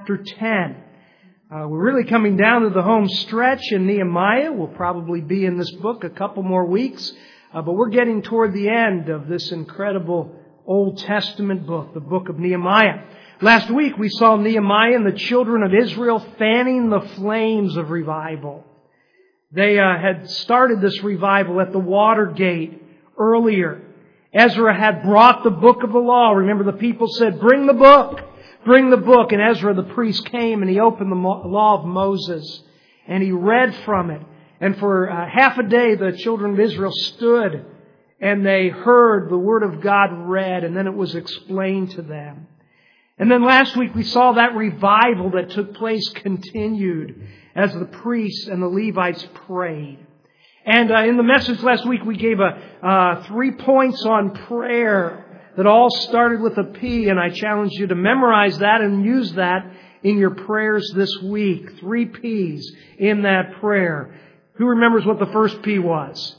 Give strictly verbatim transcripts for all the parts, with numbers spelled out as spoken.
chapter ten. Uh, we're really coming down to the home stretch in Nehemiah. We'll probably be in this book a couple more weeks. Uh, but we're getting toward the end of this incredible Old Testament book, the book of Nehemiah. Last week we saw Nehemiah and the children of Israel fanning the flames of revival. They uh, had started this revival at the water gate earlier. Ezra had brought the book of the law. Remember, the people said, "Bring the book, bring the book." And Ezra, the priest, came and he opened the law of Moses and he read from it. And for uh, half a day, the children of Israel stood and they heard the Word of God read, and then it was explained to them. And then last week we saw that revival that took place continued as the priests and the Levites prayed. And uh, in the message last week we gave a uh, three points on prayer that all started with a P, and I challenge you to memorize that and use that in your prayers this week. Three P's in that prayer. Who remembers what the first P was?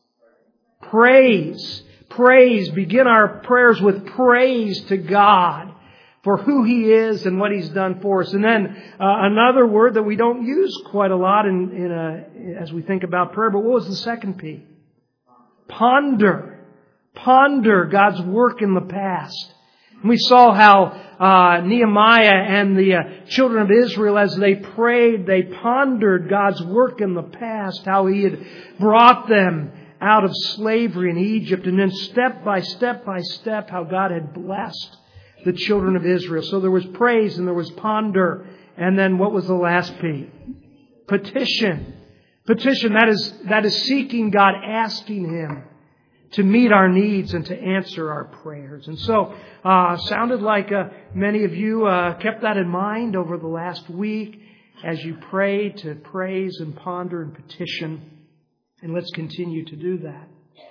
Praise. Praise. Begin our prayers with praise to God for who He is and what He's done for us. And then uh, another word that we don't use quite a lot in, in a, as we think about prayer, but what was the second P? Ponder. Ponder God's work in the past. And we saw how uh, Nehemiah and the uh, children of Israel, as they prayed, they pondered God's work in the past, how He had brought them out of slavery in Egypt, and then step by step by step, how God had blessed the children of Israel. So there was praise and there was ponder. And then what was the last P? Petition. Petition, that is, that is seeking God, asking Him to meet our needs and to answer our prayers. And so, uh, sounded like uh, many of you uh, kept that in mind over the last week as you prayed to praise and ponder and petition. And let's continue to do that.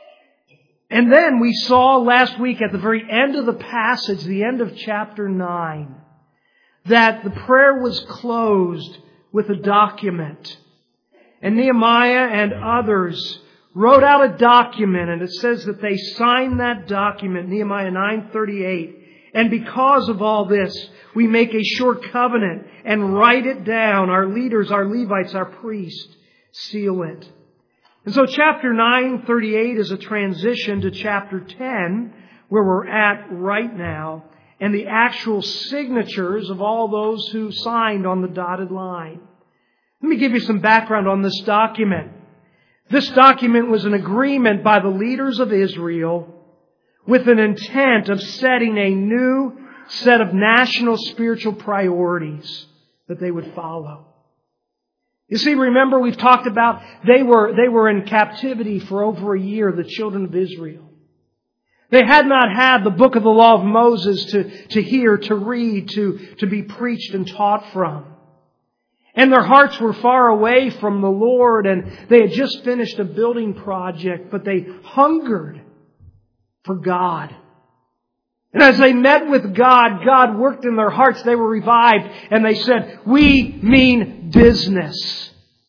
And then we saw last week at the very end of the passage, the end of chapter nine, that the prayer was closed with a document. And Nehemiah and others wrote out a document, and it says that they signed that document, Nehemiah nine thirty-eight. And because of all this, we make a sure covenant and write it down. Our leaders, our Levites, our priests seal it. And so chapter nine thirty-eight is a transition to chapter ten, where we're at right now, and the actual signatures of all those who signed on the dotted line. Let me give you some background on this document. This document was an agreement by the leaders of Israel with an intent of setting a new set of national spiritual priorities that they would follow. You see, remember we've talked about they were, they were in captivity for over a year, the children of Israel. They had not had the book of the law of Moses to, to hear, to read, to, to be preached and taught from. And their hearts were far away from the Lord, and they had just finished a building project, but they hungered for God. And as they met with God, God worked in their hearts. They were revived. And they said, "We mean business.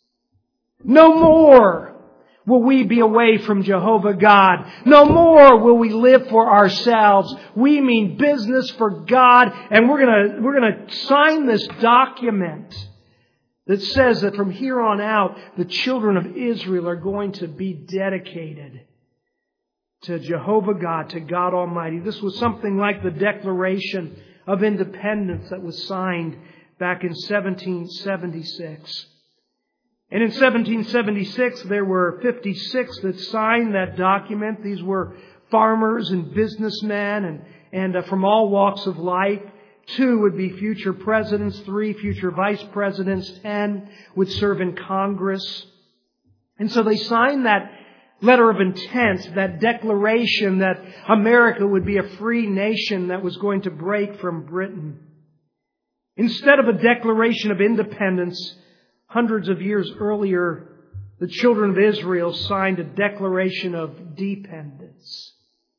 No more will we be away from Jehovah God. No more will we live for ourselves. We mean business for God. And we're going to, we're going to sign this document that says that from here on out, the children of Israel are going to be dedicated to Jehovah God, to God Almighty." This was something like the Declaration of Independence that was signed back in seventeen seventy-six. And in seventeen seventy-six, there were fifty-six that signed that document. These were farmers and businessmen and, and uh, from all walks of life. Two would be future presidents, three future vice presidents, ten would serve in Congress. And so they signed that letter of intent, that declaration that America would be a free nation that was going to break from Britain. Instead of a declaration of independence, hundreds of years earlier, the children of Israel signed a declaration of dependence.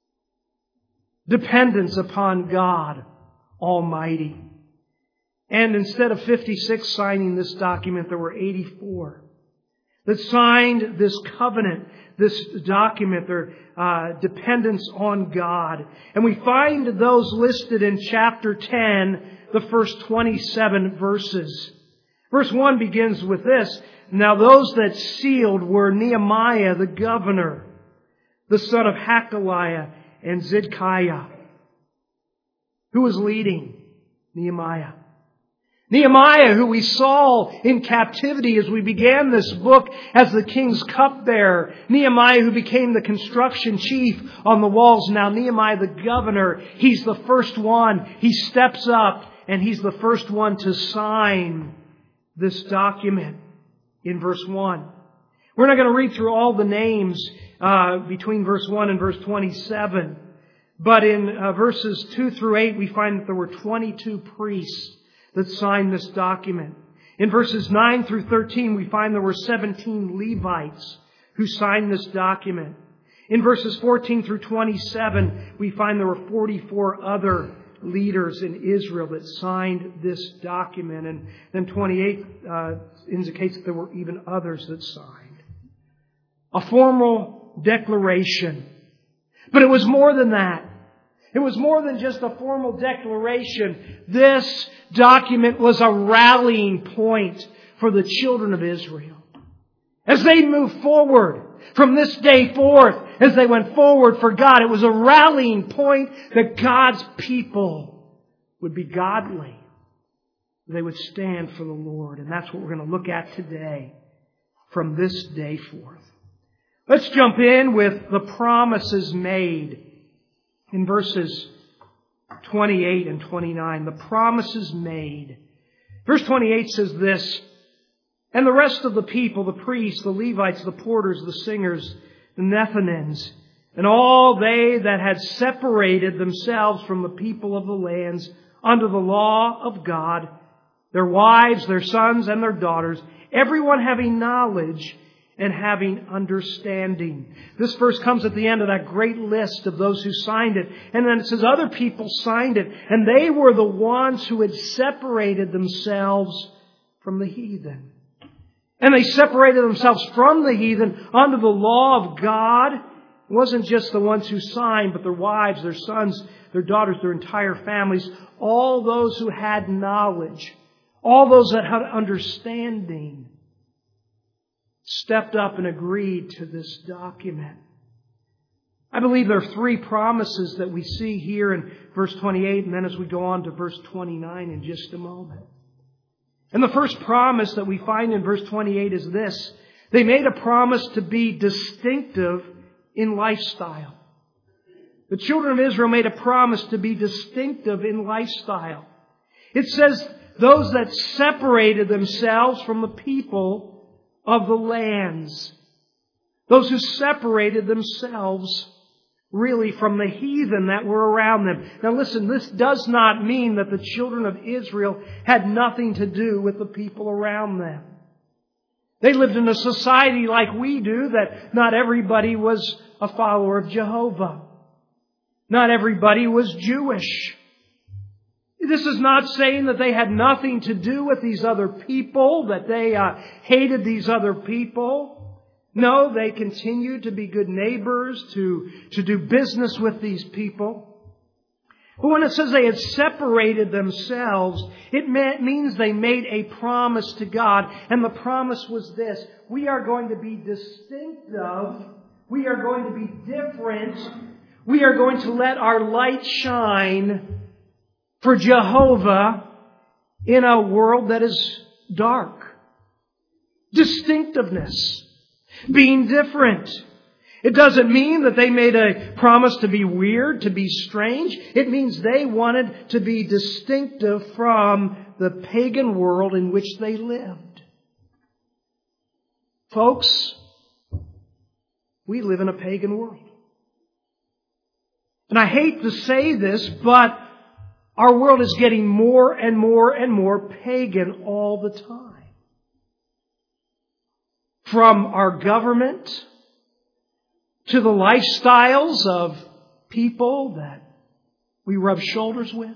Dependence upon God Almighty. And instead of fifty-six signing this document, there were eighty-four. that signed this covenant, this document, their uh, dependence on God. And we find those listed in chapter ten, the first twenty-seven verses. Verse one begins with this. Now those that sealed were Nehemiah the governor, the son of Hakaliah, and Zedekiah. Who was leading? Nehemiah. Nehemiah, who we saw in captivity as we began this book as the king's cupbearer. Nehemiah, who became the construction chief on the walls. Now Nehemiah the governor, he's the first one. He steps up and he's the first one to sign this document in verse one. We're not going to read through all the names uh, between verse one and verse twenty-seven. But in uh, verses two through eight, we find that there were twenty-two priests that signed this document. In verses nine through thirteen, we find there were seventeen Levites who signed this document. In verses fourteen through twenty-seven, we find there were forty-four other leaders in Israel that signed this document. And then twenty-eight uh, indicates that there were even others that signed. A formal declaration. But it was more than that. It was more than just a formal declaration. This document was a rallying point for the children of Israel. As they moved forward from this day forth, as they went forward for God, it was a rallying point that God's people would be godly. They would stand for the Lord. And that's what we're going to look at today from this day forth. Let's jump in with the promises made in verses twenty-eight and twenty-nine. The promises made. Verse twenty-eight says this, and the rest of the people, the priests, the Levites, the porters, the singers, the Nethinims, and all they that had separated themselves from the people of the lands under the law of God, their wives, their sons, and their daughters, everyone having knowledge and having understanding. This verse comes at the end of that great list of those who signed it. And then it says other people signed it. And they were the ones who had separated themselves from the heathen. And they separated themselves from the heathen under the law of God. It wasn't just the ones who signed, but their wives, their sons, their daughters, their entire families. All those who had knowledge. All those that had understanding stepped up and agreed to this document. I believe there are three promises that we see here in verse twenty-eight, and then as we go on to verse twenty-nine in just a moment. And the first promise that we find in verse twenty-eight is this. They made a promise to be distinctive in lifestyle. The children of Israel made a promise to be distinctive in lifestyle. It says those that separated themselves from the people of the lands. Those who separated themselves really from the heathen that were around them. Now listen, this does not mean that the children of Israel had nothing to do with the people around them. They lived in a society like we do, that not everybody was a follower of Jehovah. Not everybody was Jewish. This is not saying that they had nothing to do with these other people, that they uh, hated these other people. No, they continued to be good neighbors, to, to do business with these people. But when it says they had separated themselves, it meant, means they made a promise to God. And the promise was this: we are going to be distinctive. We are going to be different. We are going to let our light shine for Jehovah in a world that is dark. Distinctiveness. Being different. It doesn't mean that they made a promise to be weird, to be strange. It means they wanted to be distinctive from the pagan world in which they lived. Folks, we live in a pagan world. And I hate to say this, but our world is getting more and more and more pagan all the time. From our government to the lifestyles of people that we rub shoulders with.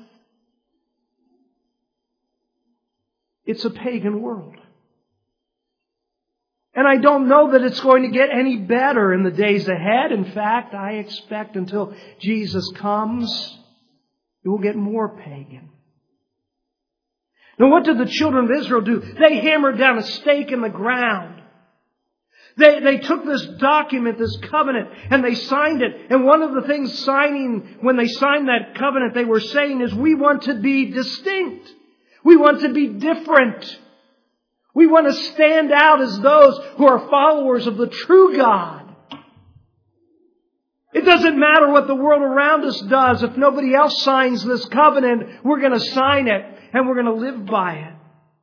It's a pagan world. And I don't know that it's going to get any better in the days ahead. In fact, I expect until Jesus comes, it will get more pagan. Now, what did the children of Israel do? They hammered down a stake in the ground. They, they took this document, this covenant, and they signed it. And one of the things signing, when they signed that covenant, they were saying is, we want to be distinct. We want to be different. We want to stand out as those who are followers of the true God. It doesn't matter what the world around us does. If nobody else signs this covenant, we're going to sign it and we're going to live by it.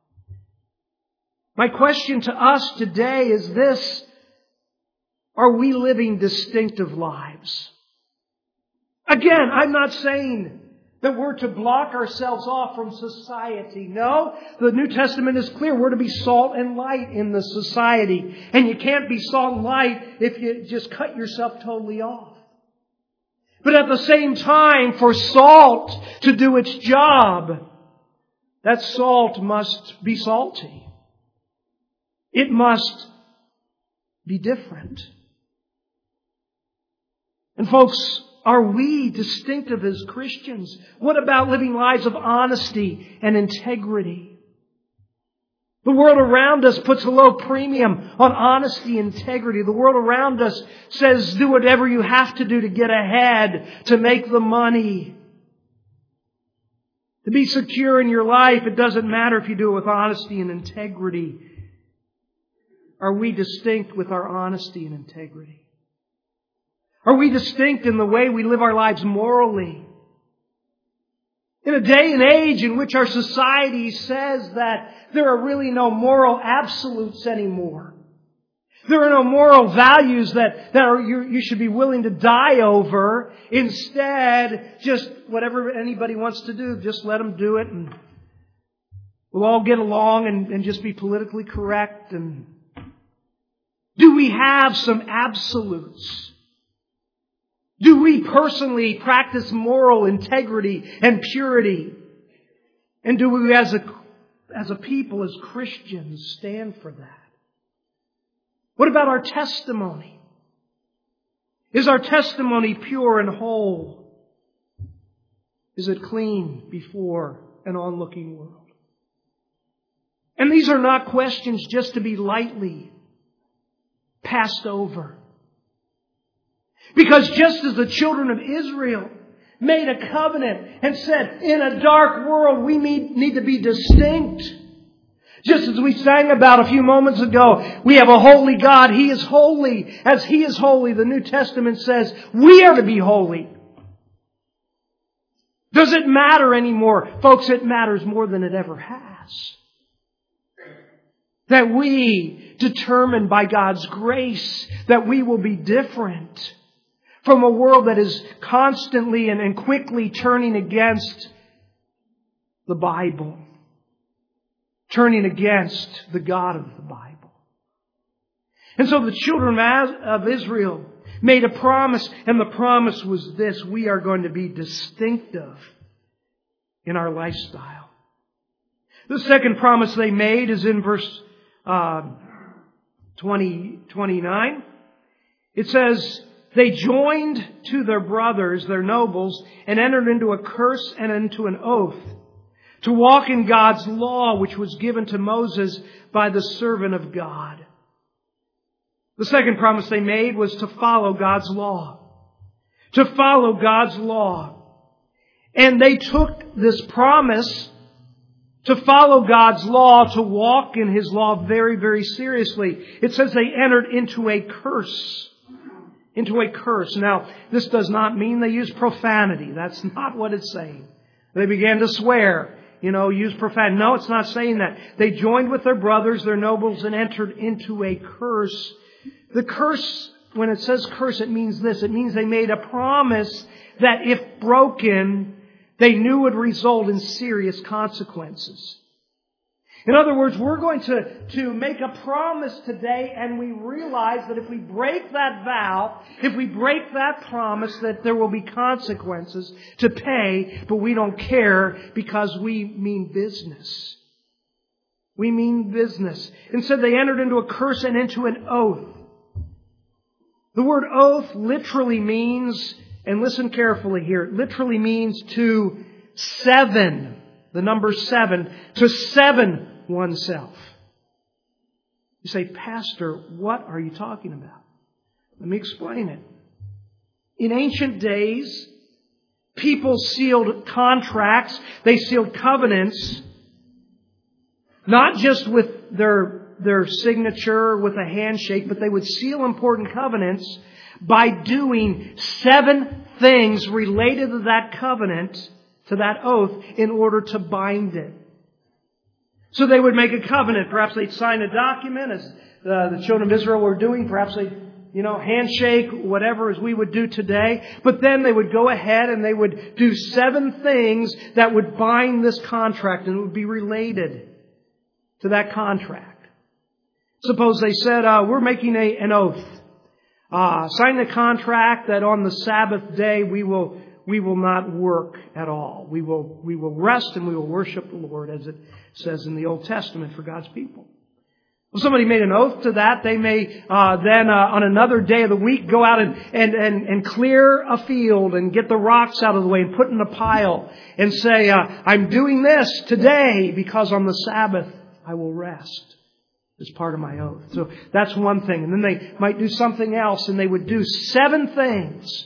My question to us today is this: are we living distinctive lives? Again, I'm not saying that we're to block ourselves off from society. No, the New Testament is clear. We're to be salt and light in the society. And you can't be salt and light if you just cut yourself totally off. But at the same time, for salt to do its job, that salt must be salty. It must be different. And folks, are we distinctive as Christians? What about living lives of honesty and integrity? The world around us puts a low premium on honesty and integrity. The world around us says, do whatever you have to do to get ahead, to make the money. To be secure in your life, it doesn't matter if you do it with honesty and integrity. Are we distinct with our honesty and integrity? Are we distinct in the way we live our lives morally? In a day and age in which our society says that there are really no moral absolutes anymore. There are no moral values that, that are, you, you should be willing to die over. Instead, just whatever anybody wants to do, just let them do it, and we'll all get along and, and just be politically correct. And do we have some absolutes? Do we personally practice moral integrity and purity? And do we as a, as a people, as Christians, stand for that? What about our testimony? Is our testimony pure and whole? Is it clean before an onlooking world? And these are not questions just to be lightly passed over. Because just as the children of Israel made a covenant and said, in a dark world we need to be distinct. Just as we sang about a few moments ago, we have a holy God. He is holy. As He is holy, the New Testament says we are to be holy. Does it matter anymore? Folks, it matters more than it ever has. That we determine by God's grace that we will be different from a world that is constantly and, and quickly turning against the Bible. Turning against the God of the Bible. And so the children of Israel made a promise, and the promise was this: we are going to be distinctive in our lifestyle. The second promise they made is in verse uh, twenty, twenty-nine. It says, they joined to their brothers, their nobles, and entered into a curse and into an oath to walk in God's law, which was given to Moses by the servant of God. The second promise they made was to follow God's law. To follow God's law. And they took this promise to follow God's law, to walk in His law very, very seriously. It says they entered into a curse. Into a curse. Now, this does not mean they use profanity. That's not what it's saying. They began to swear, you know, use profanity. No, it's not saying that. They joined with their brothers, their nobles, and entered into a curse. The curse, when it says curse, it means this. It means they made a promise that if broken, they knew would result in serious consequences. In other words, we're going to, to make a promise today, and we realize that if we break that vow, if we break that promise, that there will be consequences to pay, but we don't care because we mean business. We mean business. Instead, they entered into a curse and into an oath. The word oath literally means, and listen carefully here, it literally means to seven, the number seven, to seven oneself. You say, Pastor, what are you talking about? Let me explain it. In ancient days, people sealed contracts, they sealed covenants, not just with their, their signature, with a handshake, but they would seal important covenants by doing seven things related to that covenant, to that oath, in order to bind it. So they would make a covenant. Perhaps they'd sign a document, as uh, the children of Israel were doing. Perhaps they'd, you know, handshake, whatever as we would do today. But then they would go ahead and they would do seven things that would bind this contract, and it would be related to that contract. Suppose they said, uh, we're making a, an oath. Uh, sign the contract that on the Sabbath day we will we will not work at all. We will we will rest and we will worship the Lord, as it says in the Old Testament for God's people. Well, somebody made an oath to that. They may uh, then uh, on another day of the week go out and, and, and, and clear a field and get the rocks out of the way and put in a pile and say, uh, I'm doing this today because on the Sabbath I will rest as part of my oath. So that's one thing. And then they might do something else, and they would do seven things.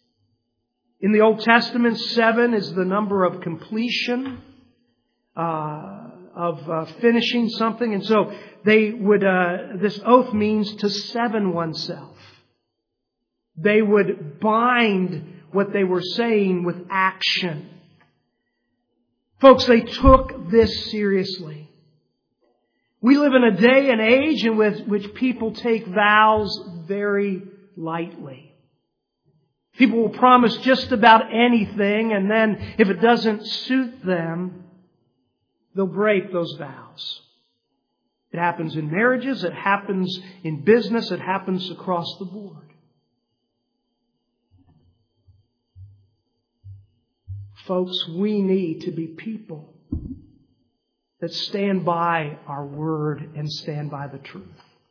In the Old Testament, seven is the number of completion, uh, of uh, finishing something. And so they would, uh, this oath means to seven oneself. They would bind what they were saying with action. Folks, they took this seriously. We live in a day and age in which, which people take vows very lightly. People will promise just about anything, and then if it doesn't suit them, they'll break those vows. It happens in marriages, it happens in business, it happens across the board. Folks, we need to be people that stand by our word and stand by the truth.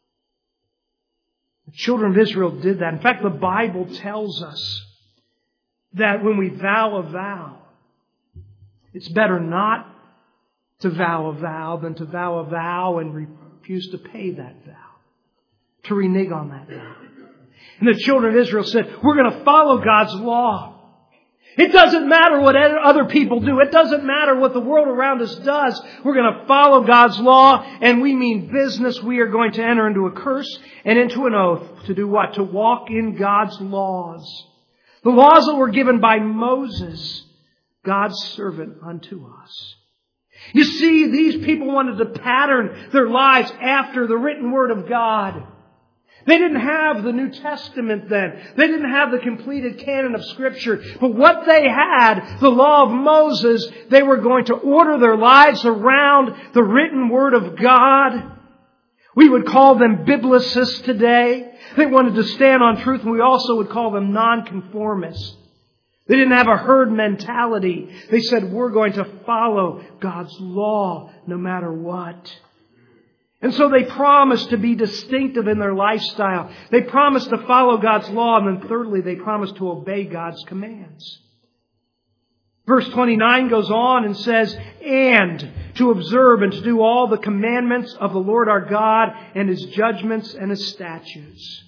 The children of Israel did that. In fact, the Bible tells us that when we vow a vow, it's better not to vow a vow than to vow a vow and refuse to pay that vow, to renege on that vow. And the children of Israel said, we're going to follow God's law. It doesn't matter what other people do. It doesn't matter what the world around us does. We're going to follow God's law, and we mean business. We are going to enter into a curse and into an oath to do what? To walk in God's laws. The laws that were given by Moses, God's servant unto us. You see, these people wanted to pattern their lives after the written Word of God. They didn't have the New Testament then. They didn't have the completed canon of Scripture. But what they had, the law of Moses, they were going to order their lives around the written Word of God. We would call them biblicists today. They wanted to stand on truth, and we also would call them nonconformists. They didn't have a herd mentality. They said, we're going to follow God's law no matter what. And so they promised to be distinctive in their lifestyle. They promised to follow God's law. And then thirdly, they promised to obey God's commands. Verse twenty-nine goes on and says, and to observe and to do all the commandments of the Lord our God and His judgments and His statutes.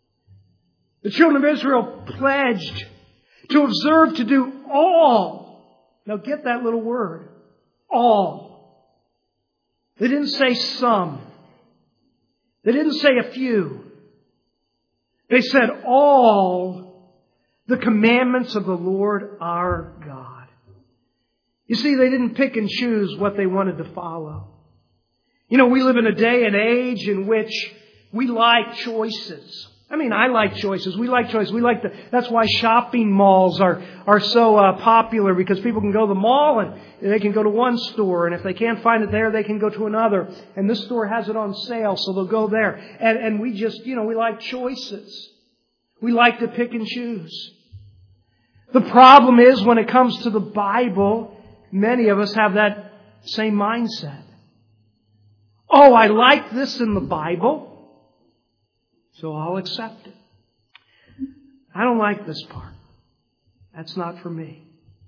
The children of Israel pledged to observe, to do all. Now get that little word. All. They didn't say some. They didn't say a few. They said all the commandments of the Lord our God. You see, they didn't pick and choose what they wanted to follow. You know, we live in a day and age in which we like choices. I mean, I like choices. We like choices. We like the, that's why shopping malls are, are so uh, popular, because people can go to the mall and they can go to one store, and if they can't find it there, they can go to another. And this store has it on sale, so they'll go there. And, and we just, you know, we like choices. We like to pick and choose. The problem is when it comes to the Bible, many of us have that same mindset. Oh, I like this in the Bible, so I'll accept it. I don't like this part. That's not for me.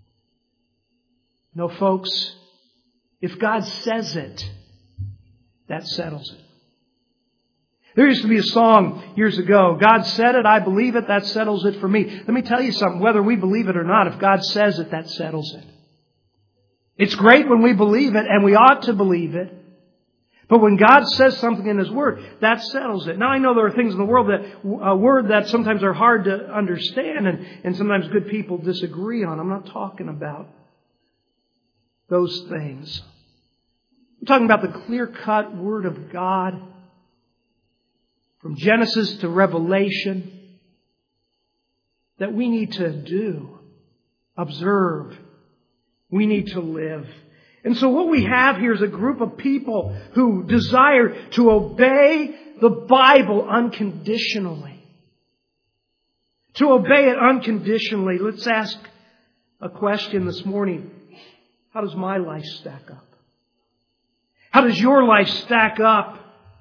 No, folks, if God says it, that settles it. There used to be a song years ago, God said it, I believe it, that settles it for me. Let me tell you something, whether we believe it or not, if God says it, that settles it. It's great when we believe it, and we ought to believe it. But when God says something in His Word, that settles it. Now I know there are things in the world that, a word that sometimes are hard to understand and, and sometimes good people disagree on. I'm not talking about those things. I'm talking about the clear-cut Word of God. From Genesis to Revelation. That we need to do. Observe. We need to live. And so what we have here is a group of people who desire to obey the Bible unconditionally. To obey it unconditionally. Let's ask a question this morning. How does my life stack up? How does your life stack up?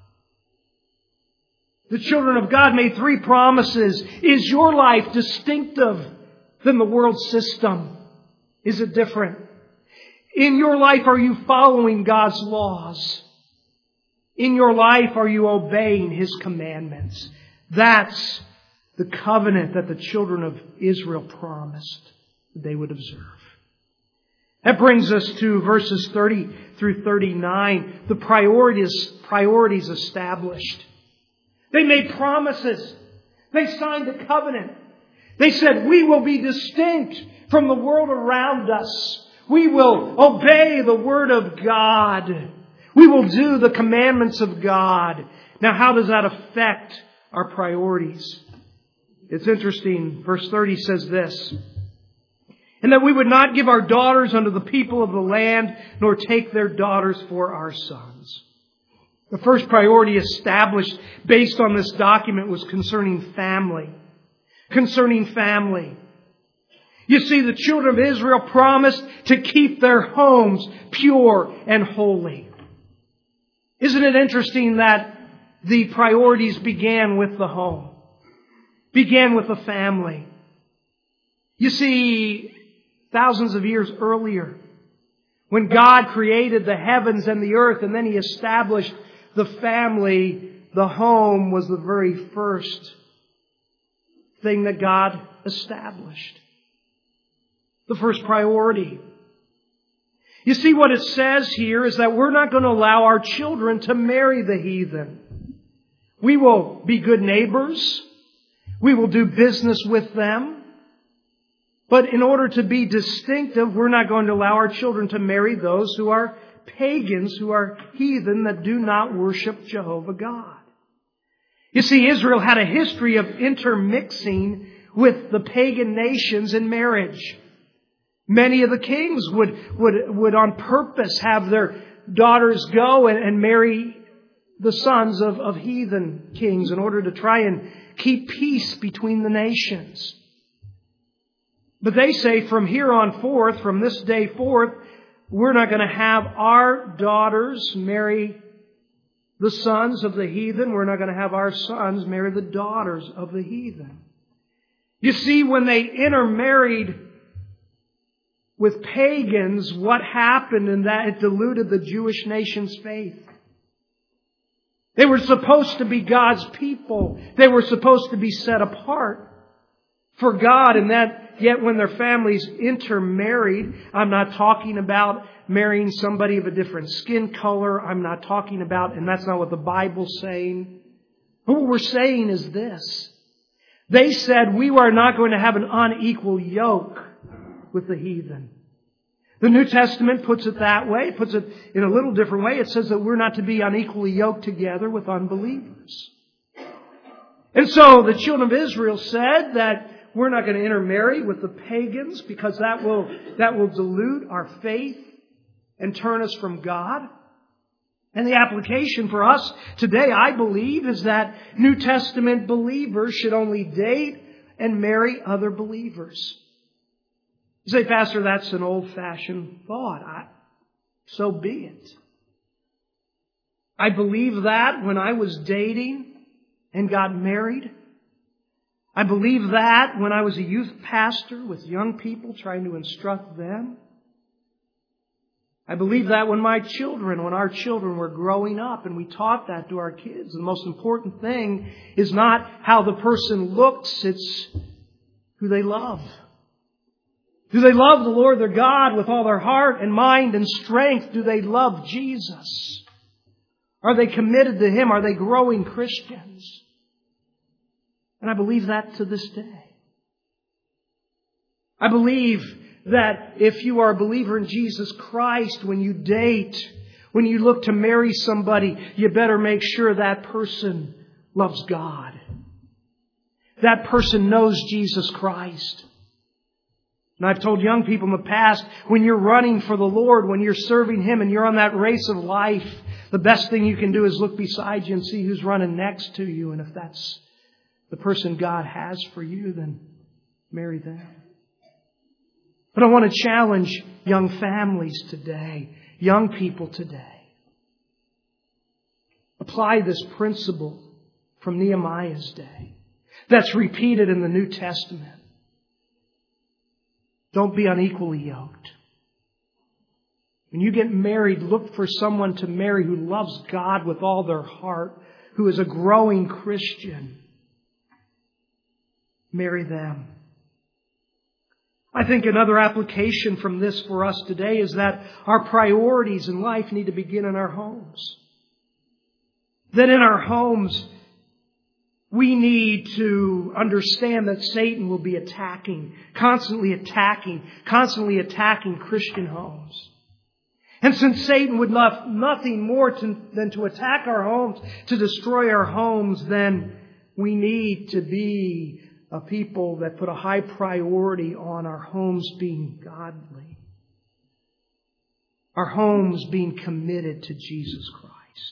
The children of God made three promises. Is your life distinctive than the world system? Is it different? In your life, are you following God's laws? In your life, are you obeying His commandments? That's the covenant that the children of Israel promised they would observe. That brings us to verses thirty through thirty-nine. The priorities, priorities established. They made promises. They signed a covenant. They said, we will be distinct from the world around us. We will obey the Word of God. We will do the commandments of God. Now, how does that affect our priorities? It's interesting. Verse thirty says this. And that we would not give our daughters unto the people of the land, nor take their daughters for our sons. The first priority established based on this document was concerning family. Concerning family. You see, the children of Israel promised to keep their homes pure and holy. Isn't it interesting that the priorities began with the home? Began with the family. You see, thousands of years earlier, when God created the heavens and the earth and then He established the family, the home was the very first thing that God established. The first priority. You see, what it says here is that we're not going to allow our children to marry the heathen. We will be good neighbors. We will do business with them. But in order to be distinctive, we're not going to allow our children to marry those who are pagans, who are heathen, that do not worship Jehovah God. You see, Israel had a history of intermixing with the pagan nations in marriage. Many of the kings would, would, would on purpose have their daughters go and, and marry the sons of, of heathen kings in order to try and keep peace between the nations. But they say from here on forth, from this day forth, we're not going to have our daughters marry the sons of the heathen. We're not going to have our sons marry the daughters of the heathen. You see, when they intermarried with pagans, what happened in that it diluted the Jewish nation's faith. They were supposed to be God's people. They were supposed to be set apart for God, and that yet when their families intermarried, I'm not talking about marrying somebody of a different skin color. I'm not talking about, and that's not what the Bible's saying. But what we're saying is this. They said we are not going to have an unequal yoke with the heathen. The New Testament puts it that way. It puts it in a little different way. It says that we're not to be unequally yoked together with unbelievers. And so the children of Israel said that we're not going to intermarry with the pagans because that will, that will dilute our faith and turn us from God. And the application for us today, I believe, is that New Testament believers should only date and marry other believers. You say, Pastor, that's an old-fashioned thought. I, so be it. I believed that when I was dating and got married. I believed that when I was a youth pastor with young people trying to instruct them. I believe that when my children, when our children were growing up, and we taught that to our kids. The most important thing is not how the person looks, it's who they love. Do they love the Lord their God with all their heart and mind and strength? Do they love Jesus? Are they committed to Him? Are they growing Christians? And I believe that to this day. I believe that if you are a believer in Jesus Christ, when you date, when you look to marry somebody, you better make sure that person loves God. That person knows Jesus Christ. And I've told young people in the past, when you're running for the Lord, when you're serving Him and you're on that race of life, the best thing you can do is look beside you and see who's running next to you. And if that's the person God has for you, then marry them. But I want to challenge young families today, young people today. Apply this principle from Nehemiah's day that's repeated in the New Testament. Don't be unequally yoked. When you get married, look for someone to marry who loves God with all their heart, who is a growing Christian. Marry them. I think another application from this for us today is that our priorities in life need to begin in our homes. That in our homes, we need to understand that Satan will be attacking, constantly attacking, constantly attacking Christian homes. And since Satan would love nothing more to, than to attack our homes, to destroy our homes, then we need to be a people that put a high priority on our homes being godly. Our homes being committed to Jesus Christ.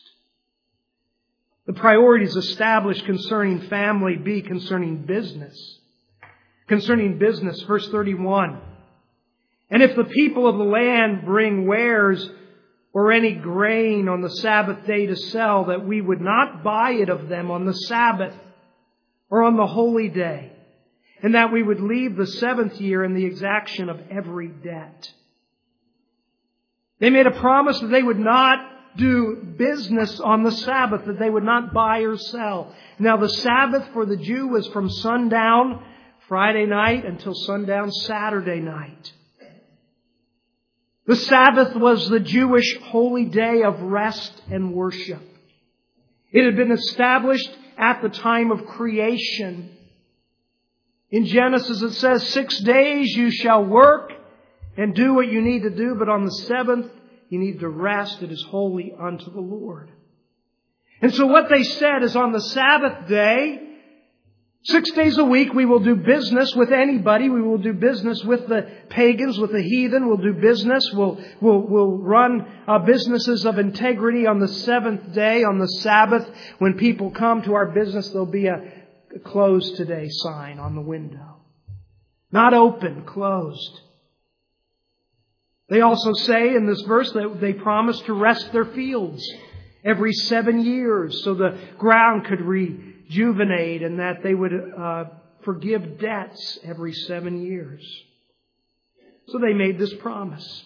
The priorities established concerning family be concerning business. Concerning business, verse thirty-one. And if the people of the land bring wares or any grain on the Sabbath day to sell, that we would not buy it of them on the Sabbath or on the holy day, and that we would leave the seventh year in the exaction of every debt. They made a promise that they would not do business on the Sabbath, that they would not buy or sell. Now the Sabbath for the Jew was from sundown Friday night until sundown Saturday night. The Sabbath was the Jewish holy day of rest and worship. It had been established at the time of creation. In Genesis it says, six days you shall work and do what you need to do, but on the seventh you need to rest. It is holy unto the Lord. And so what they said is on the Sabbath day, six days a week, we will do business with anybody. We will do business with the pagans, with the heathen. We'll do business. We'll, we'll, we'll run uh, businesses of integrity on the seventh day, on the Sabbath. When people come to our business, there'll be a closed today sign on the window. Not open, closed. They also say in this verse that they promise to rest their fields every seven years so the ground could rejuvenate, and that they would uh, forgive debts every seven years. So they made this promise.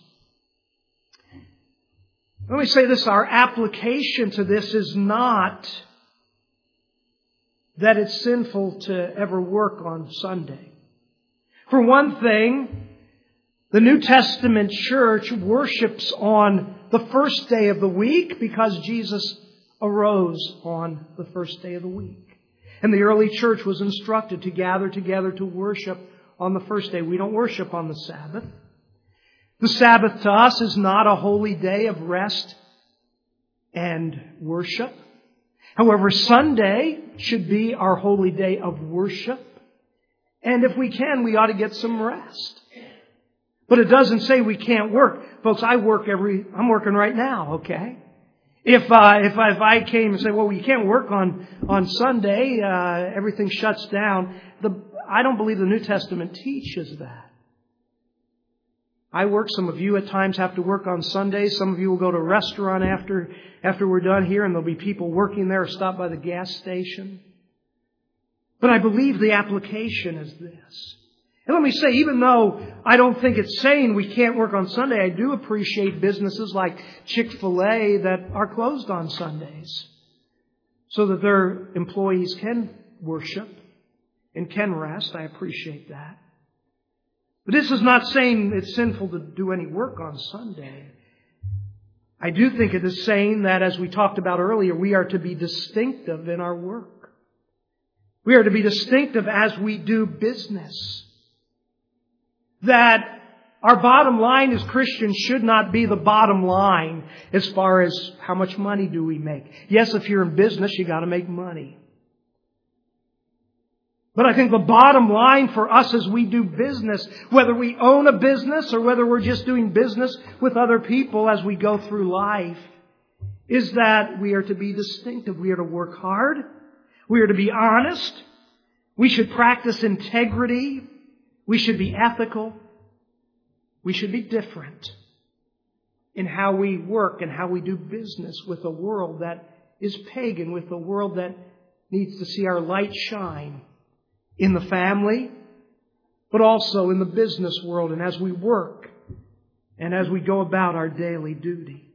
Let me say this, our application to this is not that it's sinful to ever work on Sunday. For one thing, the New Testament church worships on the first day of the week because Jesus arose on the first day of the week. And the early church was instructed to gather together to worship on the first day. We don't worship on the Sabbath. The Sabbath to us is not a holy day of rest and worship. However, Sunday should be our holy day of worship. And if we can, we ought to get some rest. But it doesn't say we can't work. Folks, I work every, I'm working right now, okay? If, uh, if I, if I came and said, well, you can't work on, on Sunday, uh, everything shuts down. The, I don't believe the New Testament teaches that. I work. Some of you at times have to work on Sundays. Some of you will go to a restaurant after, after we're done here, and there'll be people working there or stop by the gas station. But I believe the application is this. And let me say, even though I don't think it's saying we can't work on Sunday, I do appreciate businesses like Chick-fil-A that are closed on Sundays so that their employees can worship and can rest. I appreciate that. But this is not saying it's sinful to do any work on Sunday. I do think it is saying that, as we talked about earlier, we are to be distinctive in our work. We are to be distinctive as we do business. That our bottom line as Christians should not be the bottom line as far as how much money do we make. Yes, if you're in business, you got to make money. But I think the bottom line for us as we do business, whether we own a business or whether we're just doing business with other people as we go through life, is that we are to be distinctive. We are to work hard. We are to be honest. We should practice integrity. We should be ethical. We should be different in how we work and how we do business with a world that is pagan, with a world that needs to see our light shine in the family, but also in the business world and as we work and as we go about our daily duty.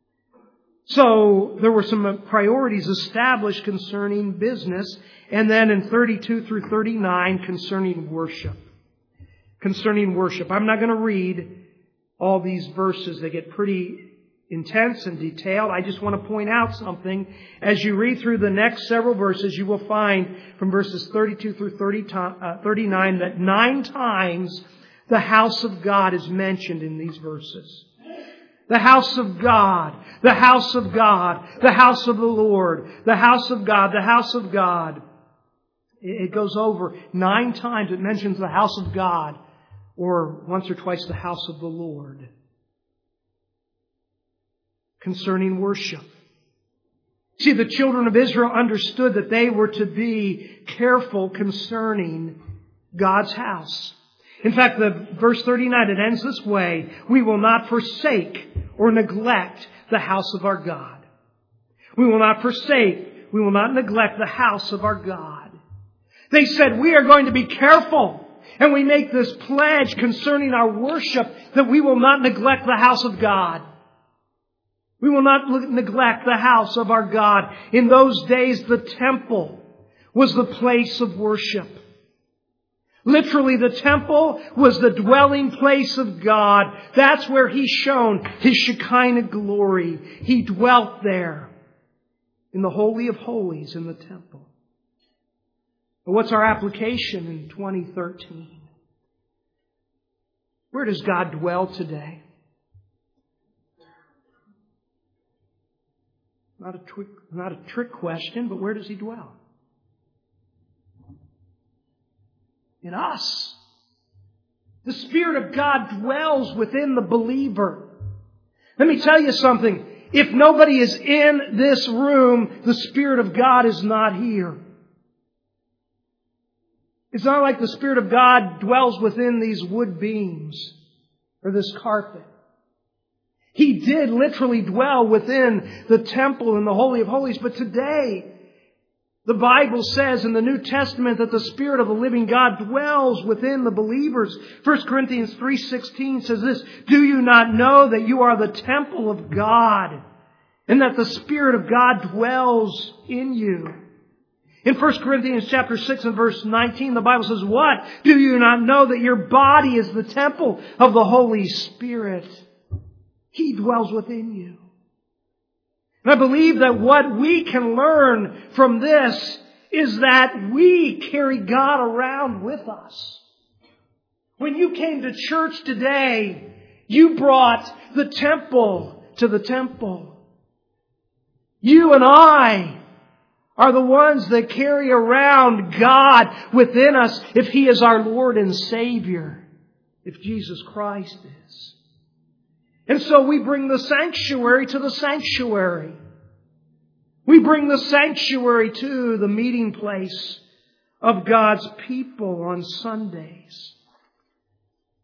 So there were some priorities established concerning business, and then in thirty-two through thirty-nine concerning worship. Concerning worship. I'm not going to read all these verses. They get pretty intense and detailed. I just want to point out something. As you read through the next several verses, you will find from verses thirty-two through thirty-nine that nine times the house of God is mentioned in these verses. The house of God, the house of God, the house of the Lord, the house of God, the house of God. It goes over nine times. It mentions the house of God, or once or twice the house of the Lord. Concerning worship. See, the children of Israel understood that they were to be careful concerning God's house. In fact, the verse thirty-nine, it ends this way: we will not forsake or neglect the house of our God. We will not forsake, we will not neglect the house of our God. They said, we are going to be careful. And we make this pledge concerning our worship that we will not neglect the house of God. We will not neglect the house of our God. In those days, the temple was the place of worship. Literally, the temple was the dwelling place of God. That's where He shone His Shekinah glory. He dwelt there in the Holy of Holies in the temple. But what's our application in twenty thirteen? Where does God dwell today? Not a, trick, not a trick question, but where does He dwell? In us. The Spirit of God dwells within the believer. Let me tell you something. If nobody is in this room, the Spirit of God is not here. It's not like the Spirit of God dwells within these wood beams or this carpet. He did literally dwell within the temple and the Holy of Holies. But today, the Bible says in the New Testament that the Spirit of the living God dwells within the believers. First Corinthians three sixteen says this: do you not know that you are the temple of God and that the Spirit of God dwells in you? In First Corinthians chapter six and verse nineteen, the Bible says, what? Do you not know that your body is the temple of the Holy Spirit? He dwells within you. And I believe that what we can learn from this is that we carry God around with us. When you came to church today, you brought the temple to the temple. You and I are the ones that carry around God within us if He is our Lord and Savior, if Jesus Christ is. And so we bring the sanctuary to the sanctuary. We bring the sanctuary to the meeting place of God's people on Sundays.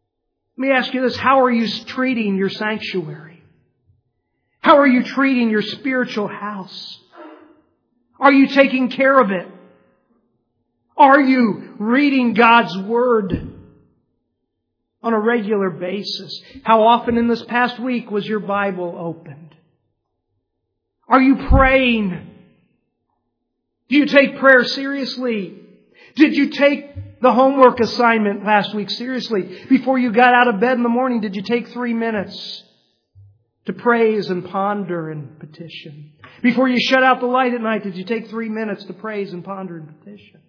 Let me ask you this. How are you treating your sanctuary? How are you treating your spiritual house? Are you taking care of it? Are you reading God's Word on a regular basis? How often in this past week was your Bible opened? Are you praying? Do you take prayer seriously? Did you take the homework assignment last week seriously? Before you got out of bed in the morning, did you take three minutes to praise and ponder and petition? Before you shut out the light at night, did you take three minutes to praise and ponder and petition?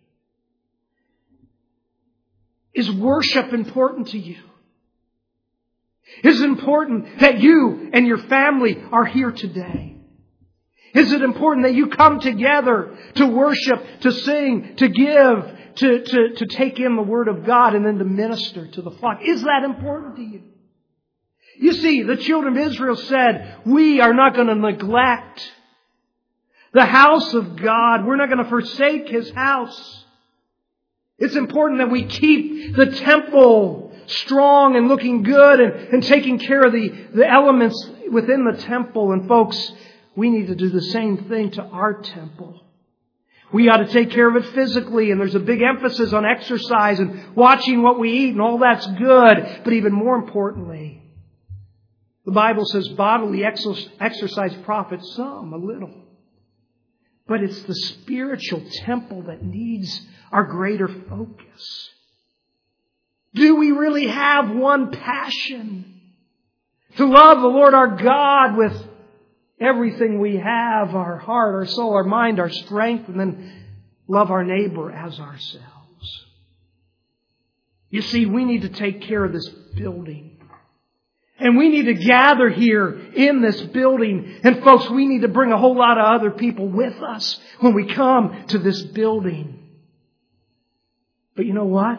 Is worship important to you? Is it important that you and your family are here today? Is it important that you come together to worship, to sing, to give, to, to, to take in the Word of God and then to minister to the flock? Is that important to you? You see, the children of Israel said, we are not going to neglect the house of God. We're not going to forsake His house. It's important that we keep the temple strong and looking good and, and taking care of the, the elements within the temple. And folks, we need to do the same thing to our temple. We ought to take care of it physically, and there's a big emphasis on exercise and watching what we eat, and all that's good. But even more importantly, the Bible says bodily exercise profits some, a little. But it's the spiritual temple that needs our greater focus. Do we really have one passion? To love the Lord our God with everything we have, our heart, our soul, our mind, our strength, and then love our neighbor as ourselves. You see, we need to take care of this building. And we need to gather here in this building. And folks, we need to bring a whole lot of other people with us when we come to this building. But you know what?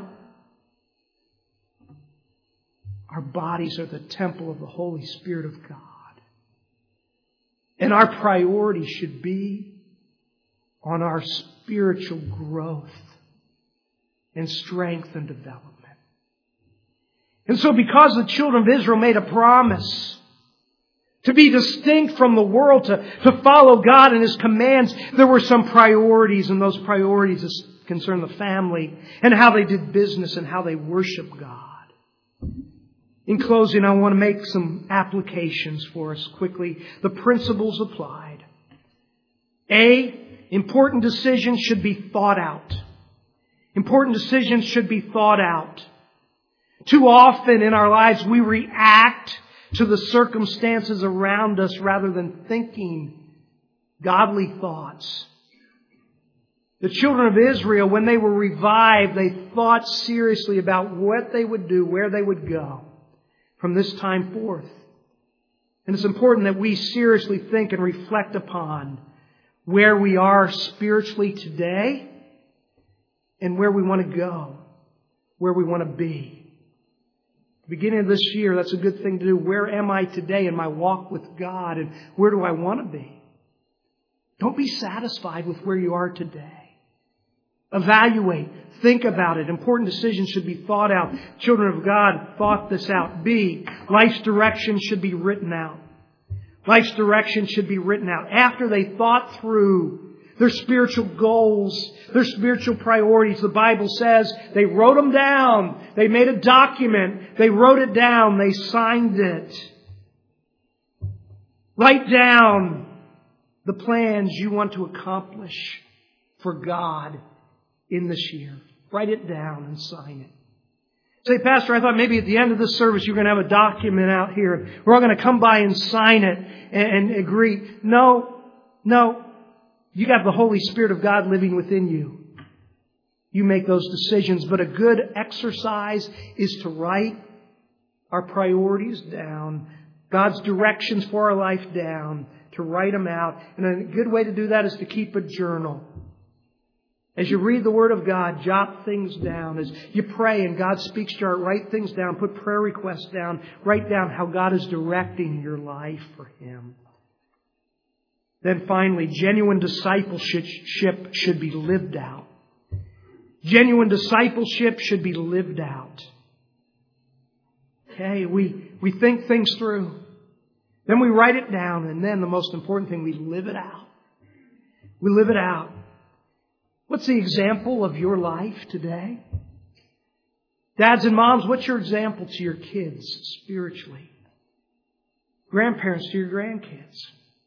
Our bodies are the temple of the Holy Spirit of God. And our priority should be on our spiritual growth and strength and development. And so because the children of Israel made a promise to be distinct from the world, to, to follow God and His commands, there were some priorities, and those priorities concern the family and how they did business and how they worship God. In closing, I want to make some applications for us quickly. The principles applied. A, important decisions should be thought out. Important decisions should be thought out. Too often in our lives we react to the circumstances around us rather than thinking godly thoughts. The children of Israel, when they were revived, they thought seriously about what they would do, where they would go from this time forth. And it's important that we seriously think and reflect upon where we are spiritually today and where we want to go, where we want to be. Beginning of this year, that's a good thing to do. Where am I today in my walk with God, and where do I want to be? Don't be satisfied with where you are today. Evaluate. Think about it. Important decisions should be thought out. Children of God thought this out. B, life's direction should be written out. Life's direction should be written out. After they thought through their spiritual goals, their spiritual priorities, the Bible says they wrote them down. They made a document. They wrote it down. They signed it. Write down the plans you want to accomplish for God in this year. Write it down and sign it. Say, Pastor, I thought maybe at the end of this service you're going to have a document out here. We're all going to come by and sign it and, and agree. No, no. You got the Holy Spirit of God living within you. You make those decisions. But a good exercise is to write our priorities down, God's directions for our life down, to write them out. And a good way to do that is to keep a journal. As you read the Word of God, jot things down. As you pray and God speaks to your heart, write things down. Put prayer requests down. Write down how God is directing your life for Him. Then finally, genuine discipleship should be lived out. Genuine discipleship should be lived out. Okay, we, we think things through. Then we write it down, and then the most important thing, we live it out. We live it out. What's the example of your life today? Dads and moms, what's your example to your kids spiritually? Grandparents to your grandkids.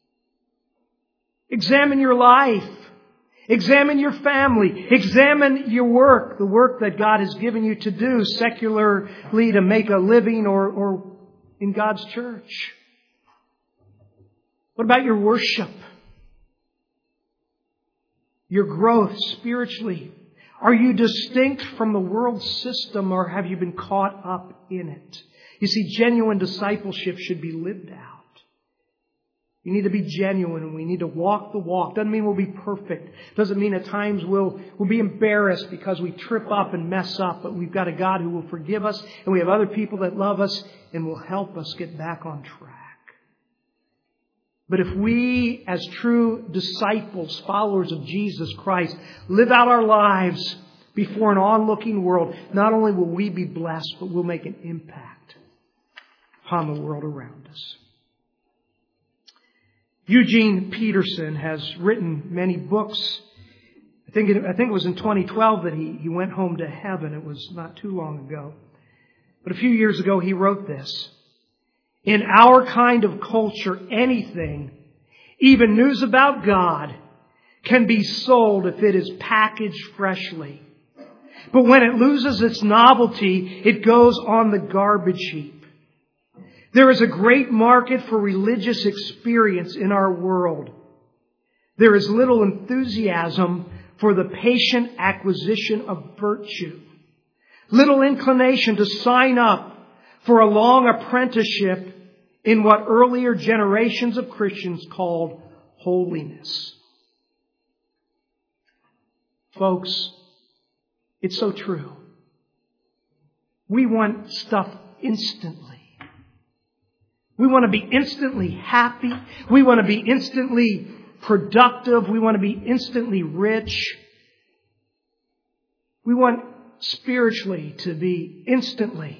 Examine your life. Examine your family. Examine your work, the work that God has given you to do secularly to make a living or, or in God's church. What about your worship? Your growth spiritually? Are you distinct from the world system, or have you been caught up in it? You see, genuine discipleship should be lived out. You need to be genuine, and we need to walk the walk. Doesn't mean we'll be perfect. Doesn't mean at times we'll, we'll be embarrassed because we trip up and mess up. But we've got a God who will forgive us, and we have other people that love us and will help us get back on track. But if we, as true disciples, followers of Jesus Christ, live out our lives before an onlooking world, not only will we be blessed, but we'll make an impact upon the world around us. Eugene Peterson has written many books. I think it, I think it was in twenty twelve that he, he went home to heaven. It was not too long ago. But a few years ago he wrote this. In our kind of culture, anything, even news about God, can be sold if it is packaged freshly. But when it loses its novelty, it goes on the garbage heap. There is a great market for religious experience in our world. There is little enthusiasm for the patient acquisition of virtue. Little inclination to sign up for a long apprenticeship in what earlier generations of Christians called holiness. Folks, it's so true. We want stuff instantly. We want to be instantly happy. We want to be instantly productive. We want to be instantly rich. We want spiritually to be instantly.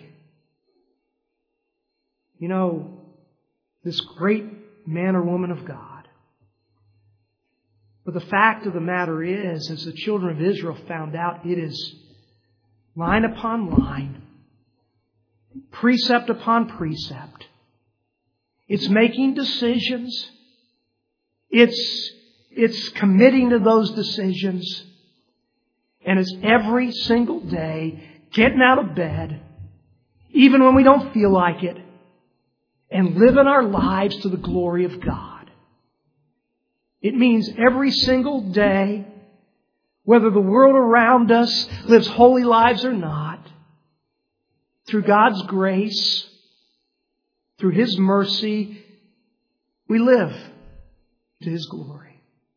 You know, this great man or woman of God. But the fact of the matter is, as the children of Israel found out, it is line upon line, precept upon precept. It's making decisions. It's, it's committing to those decisions. And it's every single day getting out of bed, even when we don't feel like it, and living our lives to the glory of God. It means every single day, whether the world around us lives holy lives or not, through God's grace, through His mercy, we live to His glory.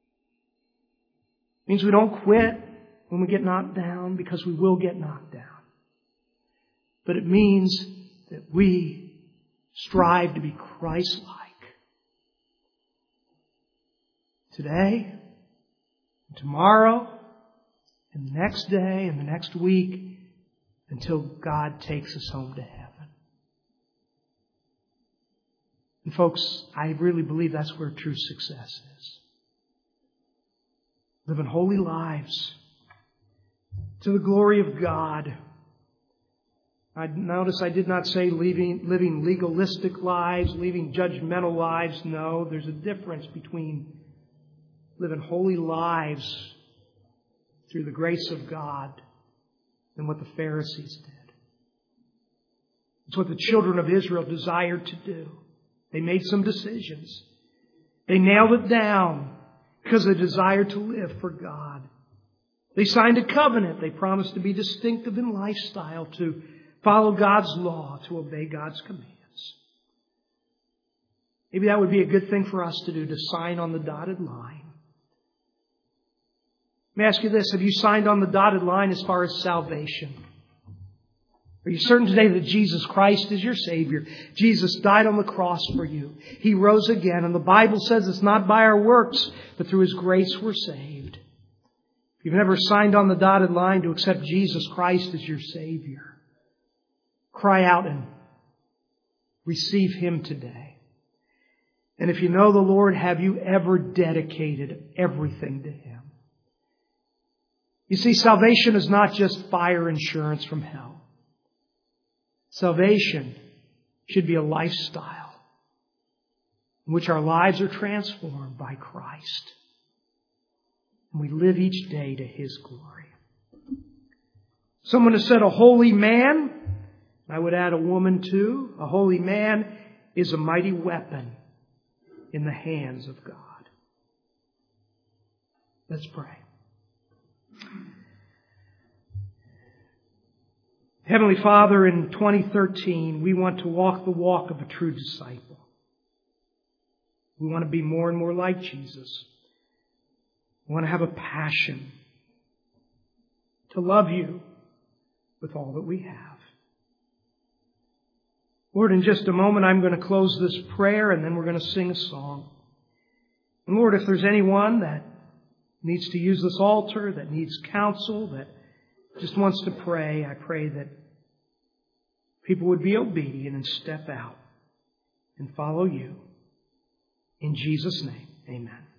It means we don't quit when we get knocked down, because we will get knocked down. But it means that we strive to be Christ-like. Today, and tomorrow, and the next day, and the next week, until God takes us home to heaven. And folks, I really believe that's where true success is. Living holy lives to the glory of God. I notice I did not say living, living legalistic lives, living judgmental lives. No, there's a difference between living holy lives through the grace of God and what the Pharisees did. It's what the children of Israel desired to do. They made some decisions. They nailed it down because they desired to live for God. They signed a covenant. They promised to be distinctive in lifestyle, to follow God's law, to obey God's commands. Maybe that would be a good thing for us to do, to sign on the dotted line. Let me ask you this. Have you signed on the dotted line as far as salvation? Are you certain today that Jesus Christ is your Savior? Jesus died on the cross for you. He rose again. And the Bible says it's not by our works, but through His grace we're saved. If you've never signed on the dotted line to accept Jesus Christ as your Savior, cry out and receive Him today. And if you know the Lord, have you ever dedicated everything to Him? You see, salvation is not just fire insurance from hell. Salvation should be a lifestyle in which our lives are transformed by Christ. And we live each day to His glory. Someone has said a holy man, I would add a woman too, a holy man is a mighty weapon in the hands of God. Let's pray. Heavenly Father, in twenty thirteen, we want to walk the walk of a true disciple. We want to be more and more like Jesus. We want to have a passion to love You with all that we have. Lord, in just a moment, I'm going to close this prayer and then we're going to sing a song. And Lord, if there's anyone that needs to use this altar, that needs counsel, that just wants to pray, I pray that people would be obedient and step out and follow You. In Jesus' name, amen.